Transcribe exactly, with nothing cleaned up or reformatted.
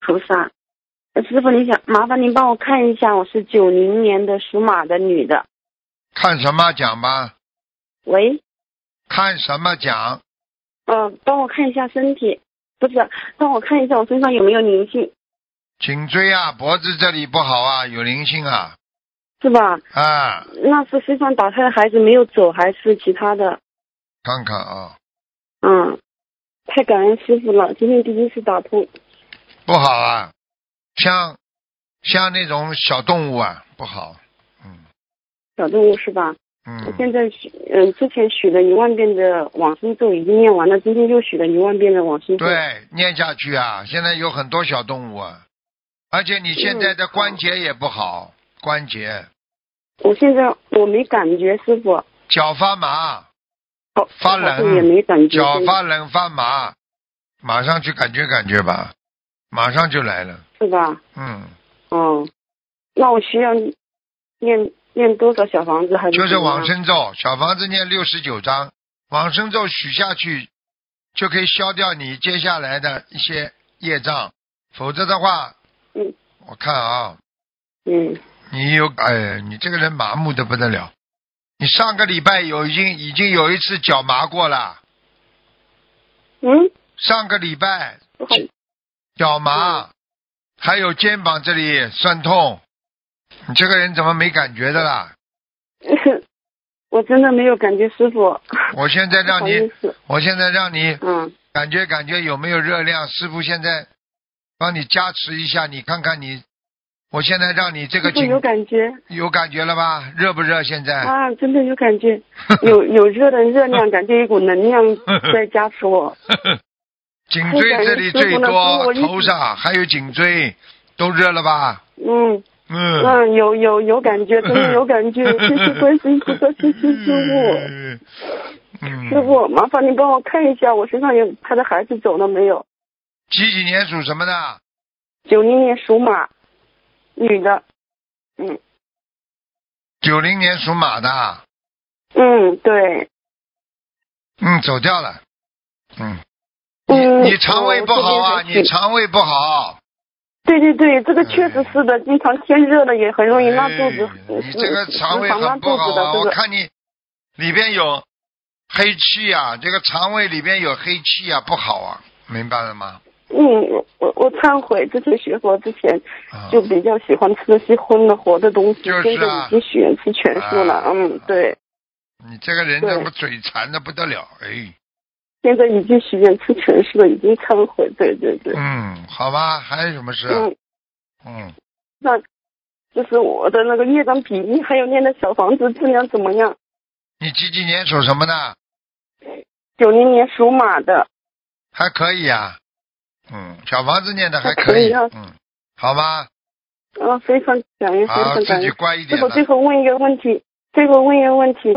菩萨。师傅，你想麻烦您帮我看一下，我是九零年的属马的女的。 看什么讲吧？ 喂。 看什么讲？ 呃，帮我看一下身体，不是，帮我看一下我身上有没有灵性。 颈椎啊，脖子这里不好啊，有灵性啊。 是吧？ 啊。 那是身上打胎的孩子没有走，还是其他的？ 看看啊。 嗯，太感恩师傅了，今天第一次打通。 不好啊，像像那种小动物啊，不好。嗯。 小动物是吧？ 嗯。 我现在许嗯，之前许了一万遍的往生咒已经念完了，今天又许了一万遍的往生咒。 对，念下去啊！现在有很多小动物啊，而且你现在的关节也不好，嗯、关节。 我现在我没感觉，师傅。 脚发麻。 好， 发冷也没感觉。 脚发冷发麻，马上去感觉感觉吧，马上就来了。 是吧？ 嗯。 哦，那我需要念。念多少小房子还是？ 就是往生咒，小房子念六十九章，往生咒许下去，就可以消掉你接下来的一些业障，否则的话， 嗯， 我看啊， 嗯， 你有哎，你这个人麻木的不得了，你上个礼拜有已经已经有一次脚麻过了， 嗯， 上个礼拜脚麻，嗯、还有肩膀这里酸痛。你这个人怎么没感觉的啦？ 我真的没有感觉，师傅。 我现在让你，我现在让你， 嗯， 感觉感觉有没有热量？师傅现在帮你加持一下，你看看你。我现在让你这个有感觉， 有感觉了吧？热不热？现在啊，真的有感觉，有有热的热量，感觉一股能量在加持我。 颈椎这里最多，头上还有颈椎都热了吧？ 嗯。 嗯, 嗯，有有有感觉，真的有感觉，谢谢观世音菩萨，谢谢师傅。 嗯， 师傅，麻烦你帮我看一下，我身上有他的孩子走了没有？ 几几年属什么的？ 九零年属马，女的。嗯。 九零年属马的。 嗯，对。 嗯，走掉了。嗯。 嗯。 你你肠胃不好啊！你肠胃不好。 对对对，这个确实是的，经常天热了也很容易拉肚子。 哎、你这个肠胃很不好啊！我看你里边有黑气啊，这个肠胃里边有黑气啊，不好啊，明白了吗？ 嗯，我我忏悔，之前学佛之前就比较喜欢吃那些荤的活的东西， 就是、啊、 现在已经许愿吃全素了。啊、嗯，对。 你这个人怎么嘴馋的不得了？哎。 现在已经许愿吃全素了，已经忏悔，对对对。 嗯，好吧，还有什么事、啊？ 嗯嗯， 那就是我的那个业障比例，还有念的小房子质量怎么样？ 你几几年属什么的？ 九零年属马的。 还可以啊，嗯，小房子念的还可以， 啊、嗯，好吧。 嗯、呃，非常感恩，非常感恩。 好，自己乖一点。 师傅，最后问一个问题，最后问一个问题。